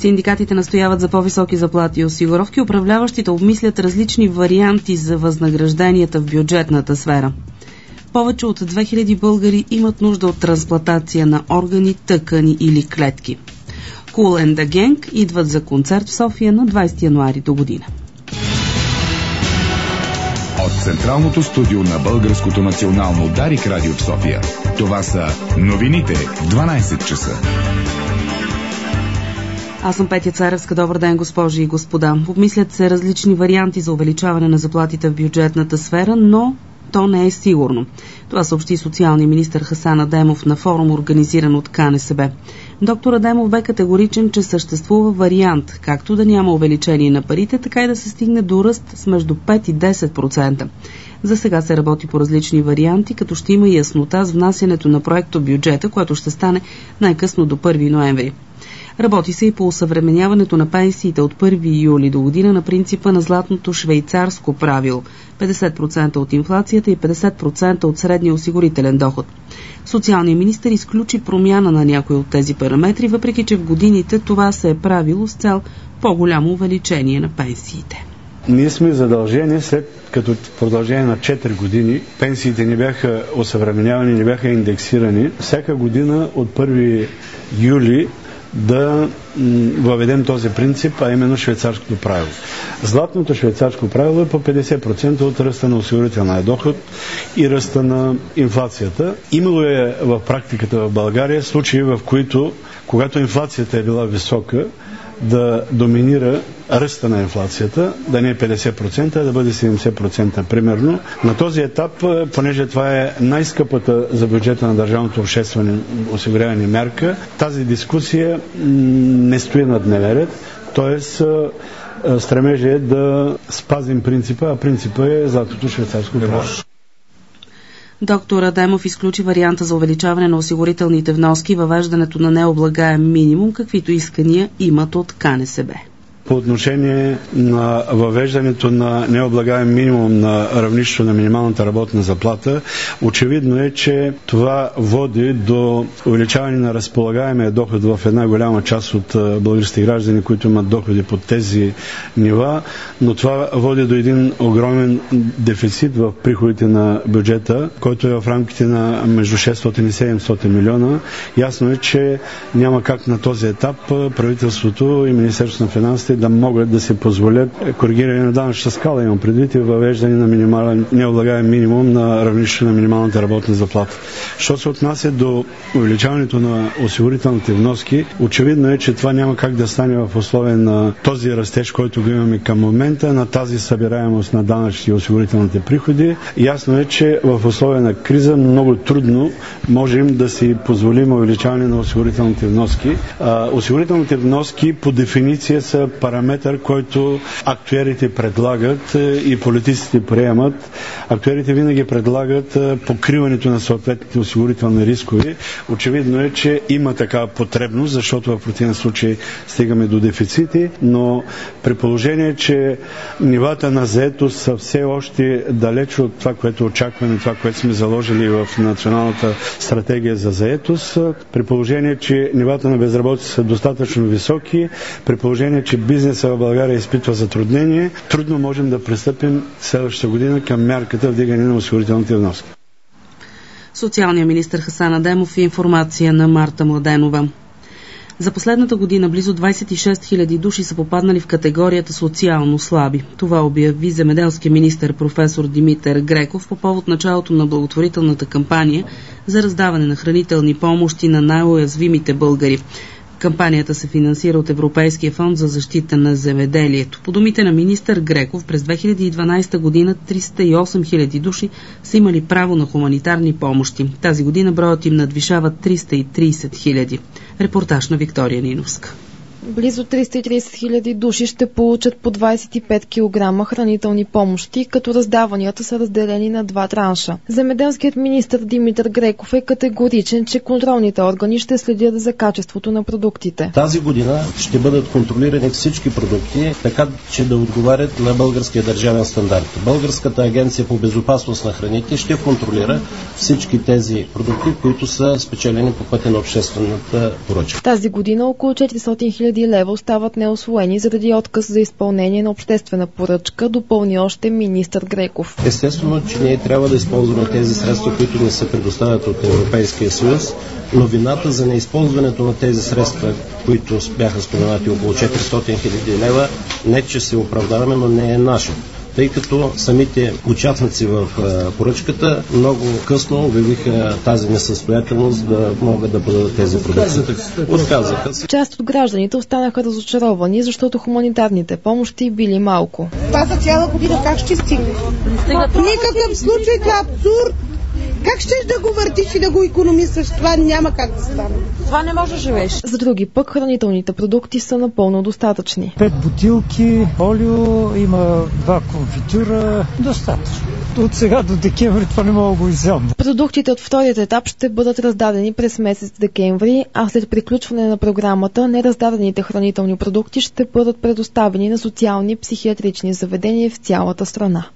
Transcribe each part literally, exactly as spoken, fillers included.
Синдикатите настояват за по-високи заплати и осигуровки. Управляващите обмислят различни варианти за възнагражденията в бюджетната сфера. Повече от две хиляди българи имат нужда от трансплантация на органи, тъкани или клетки. Kool and the Gang идват за концерт в София на двадесети януари до година. От Централното студио на Българското национално Дарик радио в София. Това са новините в дванадесет часа. Аз съм Петя Царевска. Добър ден, госпожи и господа. Обмислят се различни варианти за увеличаване на заплатите в бюджетната сфера, но то не е сигурно. Това съобщи социалния министър Хасан Адемов на форум, организиран от КНСБ. Доктор Адемов бе категоричен, че съществува вариант, както да няма увеличение на парите, така и да се стигне до ръст с между пет и десет процента. За сега се работи по различни варианти, като ще има яснота с внасянето на проекто бюджета, което ще стане най-късно до първи ноември. Работи се и по осъвременяването на пенсиите от първи юли до година на принципа на златното швейцарско правило – петдесет процента от инфлацията и петдесет процента от средния осигурителен доход. Социалният министър изключи промяна на някои от тези параметри, въпреки че в годините това се е правило с цел по-голямо увеличение на пенсиите. Ние сме задължени, след като в продължение на четири години пенсиите не бяха осъвременявани, не бяха индексирани, всяка година от първи юли да въведем този принцип, а именно швейцарското правило. Златното швейцарско правило е по петдесет процента от ръста на осигурителния доход и ръста на инфлацията. Имало е в практиката в България случаи, в които, когато инфлацията е била висока, да доминира ръста на инфлацията, да не е петдесет процента, а да бъде седемдесет процента примерно. На този етап, понеже това е най-скъпата за бюджета на държавното обществено осигуряване мярка, тази дискусия не стои на дневен ред, т.е. стремежа е да спазим принципа, а принципа е златното швейцарско правило. Доктор Адемов изключи варианта за увеличаване на осигурителните вноски и въвеждането на необлагаем минимум, каквито искания имат от КНСБ. По отношение на въвеждането на необлагаем минимум на равнището на минималната работна заплата, очевидно е, че това води до увеличаване на разполагаемия доход в една голяма част от българските граждани, които имат доходи под тези нива, но това води до един огромен дефицит в приходите на бюджета, който е в рамките на между шестстотин и седемстотин милиона. Ясно е, че няма как на този етап правителството и Министерството на финансите да могат да се позволят коригиране на данъчната скала, имам предвид, и въвеждане на минимален необлагаем минимум на равнището на минималната работна заплата. Що се отнася до увеличаването на осигурителните вноски, очевидно е, че това няма как да стане в условия на този растеж, който го имаме към момента, на тази събираемост на данъчните и осигурителните приходи. Ясно е, че в условия на криза много трудно можем да си позволим увеличаване на осигурителните вноски. А, осигурителните вноски по дефиниция са параметър, който актюерите предлагат и политиците приемат. Актюерите винаги предлагат покриването на съответните осигурителни рискови. Очевидно е, че има такава потребност, защото в противен случай стигаме до дефицити, но при положение, че нивата на заетост са все още далеч от това, което очакваме, това, което сме заложили в Националната стратегия за заетост, при положение, че нивата на безработица са достатъчно високи, при положение, че бизнеса в България изпитва затруднение, трудно можем да пристъпим следващата година към мярката вдигане на осигурителните вноски. Социалният министър Хасан Адемов и информация на Марта Младенова. За последната година близо двадесет и шест хиляди души са попаднали в категорията социално слаби. Това обяви земеделски министър професор Димитър Греков по повод началото на благотворителната кампания за раздаване на хранителни помощи на най-уязвимите българи. Кампанията се финансира от Европейския фонд за защита на земеделието. По думите на министър Греков, през две хиляди и дванадесета година триста и осем хиляди души са имали право на хуманитарни помощи. Тази година броят им надвишава триста и тридесет хиляди. Репортаж на Виктория Ниновска. Близо триста и тридесет хиляди души ще получат по двадесет и пет килограма хранителни помощи, като раздаванията са разделени на два транша. Земеделският министър Димитър Греков е категоричен, че контролните органи ще следят за качеството на продуктите. Тази година ще бъдат контролирани всички продукти, така че да отговарят на българския държавен стандарт. Българската агенция по безопасност на храните ще контролира всички тези продукти, които са спечелени по пътя на обществената поръчка. Тази година около четиристотин хиляди хиляди лева остават неусвоени заради отказ за изпълнение на обществена поръчка, допълни още министър Греков. Естествено, че ние трябва да използваме тези средства, които ни се предоставят от Европейския съюз, но вината за неизползването на тези средства, които бяха споменати около четиристотин хиляди лева, не че се оправдаваме, но не е наша. Тъй като самите участници в поръчката много късно обявиха тази несъстоятелност да могат да бъдат тези продукти. Отказаха. Част от гражданите останаха разочаровани, защото хуманитарните помощи били малко. Това за цяла година как ще стигне? В никакъв случай това е абсурд. Как щеш да го въртиш и да го икономисаш? Това няма как да стане. Това не може да живееш. За други пък хранителните продукти са напълно достатъчни. Пет бутилки, олио, има два конфитюра, достатъчно. От сега до декември това не мога да го изям. Продуктите от вторият етап ще бъдат раздадени през месец декември, а след приключване на програмата нераздадените хранителни продукти ще бъдат предоставени на социални и психиатрични заведения в цялата страна.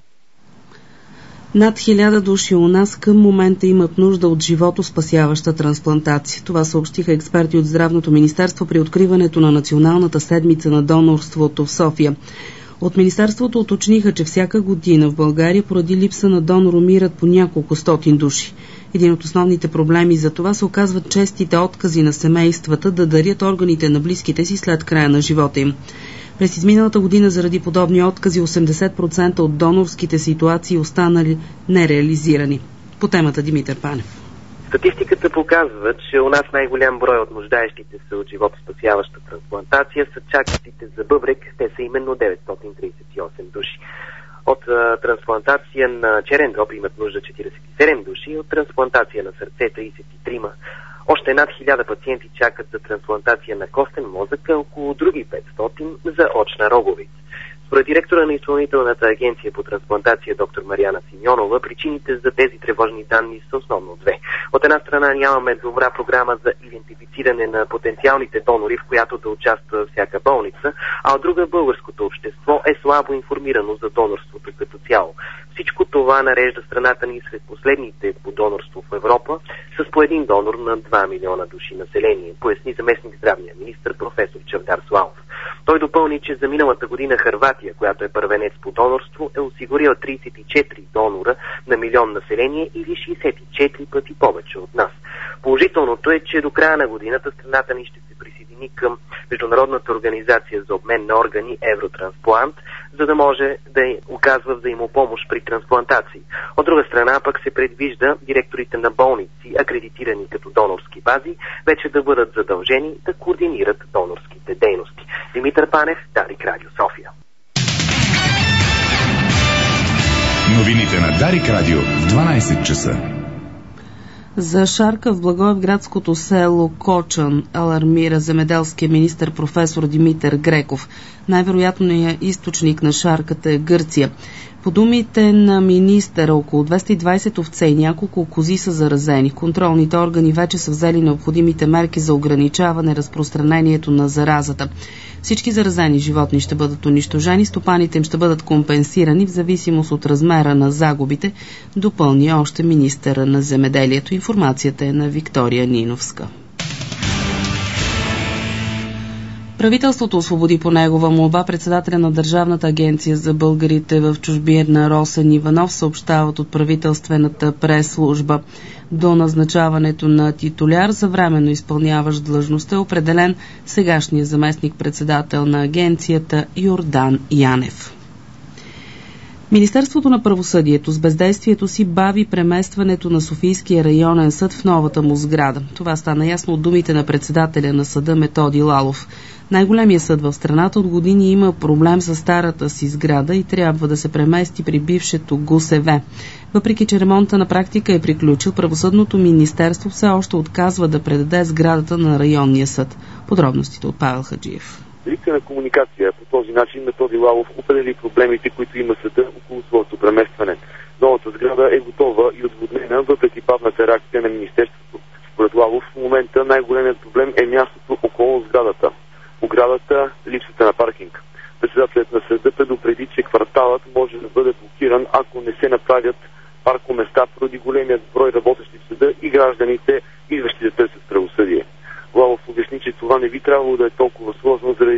Над хиляда души у нас към момента имат нужда от животоспасяваща трансплантация. Това съобщиха експерти от Здравното министерство при откриването на Националната седмица на донорството в София. От министерството уточниха, че всяка година в България поради липса на донор умират по няколко стотин души. Един от основните проблеми за това се оказват честите откази на семействата да дарят органите на близките си след края на живота им. През изминалата година заради подобни откази осемдесет процента от донорските ситуации останали нереализирани. По темата Димитър Панев. Статистиката показва, че у нас най-голям брой от нуждаещите се от животоспасяваща трансплантация са чакащите за бъбрек, те са именно деветстотин тридесет и осем души. От а, трансплантация на черен дроб имат нужда четиридесет и седем души, от трансплантация на сърце тридесет и три. Още над хиляда пациенти чакат за трансплантация на костен мозък, а около други петстотин за очна роговица. Според директора на Изпълнителната агенция по трансплантация доктор Мариана Симеонова, причините за тези тревожни данни са основно две. От една страна нямаме добра програма за идентифициране на потенциалните донори, в която да участва всяка болница, а от друга българското общество е слабо информирано за донорството като цяло. Всичко това нарежда страната ни сред последните по донорство в Европа с по един донор на два милиона души население, поясни заместник здравния министър професор Чавдар Славов. Той допълни, че за миналата година Хърватия, която е първенец по донорство, е осигурила тридесет и четири донора на милион население или шейсет и четири пъти повече от нас. Положителното е, че до края на годината страната ни ще се присъедини към Международната организация за обмен на органи Евротрансплант, за да може да оказва взаимопомощ при трансплантации. От друга страна пък се предвижда директорите на болници, акредитирани като донорски бази, вече да бъдат задължени да координират донорските дейности. Димитър Панев, Дарик Радио София. Новините на Дарик Радио в дванайсет часа. За шарка в благоевградското село Кочан алармира земеделския министър професор Димитър Греков. Най-вероятният източник на шарката е Гърция. По думите на министъра, около двеста и двайсет овце и няколко кози са заразени. Контролните органи вече са взели необходимите мерки за ограничаване разпространението на заразата. Всички заразени животни ще бъдат унищожени, стопаните им ще бъдат компенсирани в зависимост от размера на загубите, допълни още министъра на земеделието. Информацията е на Виктория Ниновска. Правителството освободи по негова молба председателя на Държавната агенция за българите в чужбина Росен Иванов, съобщават от правителствената прес-служба. До назначаването на титуляр за временно изпълняващ длъжността е определен сегашният заместник-председател на агенцията Йордан Янев. Министерството на правосъдието с бездействието си бави преместването на Софийския районен съд в новата му сграда. Това стана ясно от думите на председателя на съда Методи Лалов. Най-големият съд в страната от години има проблем с старата си сграда и трябва да се премести при бившето ГУСВ. Въпреки че ремонта на практика е приключил, правосъдното министерство все още отказва да предаде сградата на районния съд. Подробностите от Павел Хаджиев. Липса на комуникация. По този начин Методи Лалов определи проблемите, които има съда около своето преместване. Новата сграда е готова и отводнена, въпреки бавната реакция на министерството. Според Лалов в момента най-големият проблем е мястото около сградата. Оградата, липсата на паркинг. Председателят на съда предупреди, че кварталът може да бъде блокиран, ако не се направят паркоместа поради големият брой работещи в съда и гражданите, идващи да търсят правосъдие. Лалов обясни, че това не би трябвало да е толкова сложно,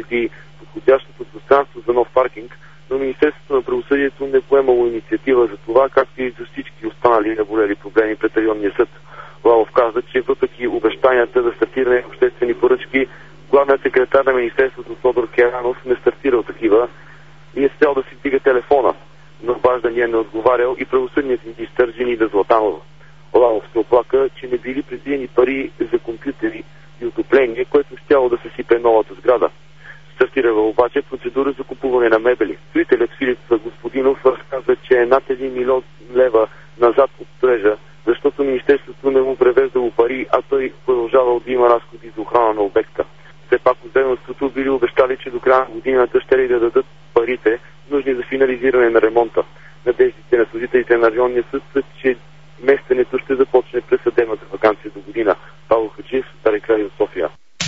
и подходящото пространство за нов паркинг, но Министерството на правосъдието не поемало инициатива за това, както и за всички останали наболели проблеми пред районния съд. Лалов каза, че въпреки обещанията за стартиране на обществени поръчки, главният секретар на Министерството Тодор Керанов не стартирал такива и е спял да си вдига телефона. На обаждания не отговарял и правосъдният министър Женида Златанова. Лалов се оплака, че не били предвидени пари за компютри и отопление, което щяло да се сипе новата сграда. Стартирала обаче процедура за купуване на мебели. Строителят Филип Господинов разказва, че е над един милион лева назад от строежа, защото Министерството не му превеждало пари, а той продължавал да има разходи за охрана на обекта. Все пак от ведомството били обещали, че до края на годината ще ли да дадат парите, нужни за финализиране на ремонта. Надеждите на служителите на районния съд са, че местенето ще започне през съдебната ваканция до година. Павел Хаджиев, Дарик Радио, София.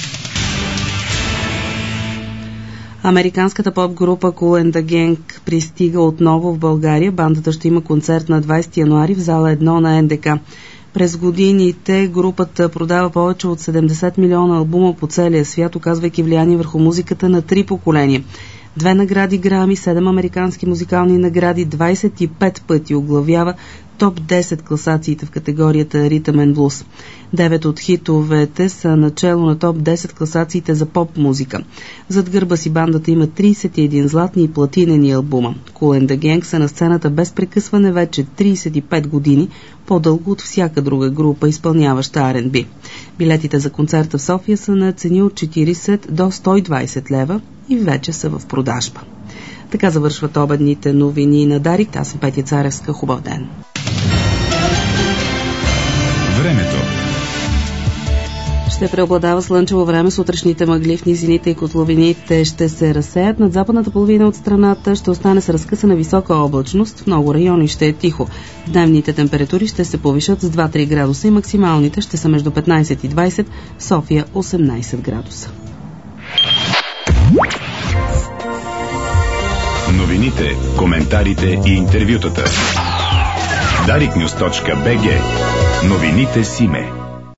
Американската поп-група Kool and the Gang пристига отново в България. Бандата ще има концерт на двайсети януари в зала едно на Ен Де Ка. През годините групата продава повече от седемдесет милиона албума по целия свят, оказвайки влияние върху музиката на три поколения. Две награди Грами, седем американски музикални награди, двайсет и пет пъти оглавява топ десет класациите в категорията Rhythm and Blues. Девет от хитовете са начало на топ десет класациите за поп-музика. Зад гърба си бандата има трийсет и един златни и платинени албума. Kool and the Gang са на сцената без прекъсване вече трийсет и пет години, по-дълго от всяка друга група, изпълняваща Ар енд Би. Билетите за концерта в София са на цени от четирийсет до сто и двайсет лева и вече са в продажба. Така завършват обедните новини на Дарик. Аз съм Петя Царевска. Хубав ден! Времето. Ще преобладава слънчево време, сутрешните мъгли в низините и котловините ще се разсеят. Над западната половина от страната ще остане с разкъсана висока облачност. В много райони ще е тихо. Дневните температури ще се повишат с два до три градуса и максималните ще са между петнайсет и двайсет, в София осемнайсет градуса. Новините, коментарите и интервютата. дарик нюз точка би джи. Новините с име.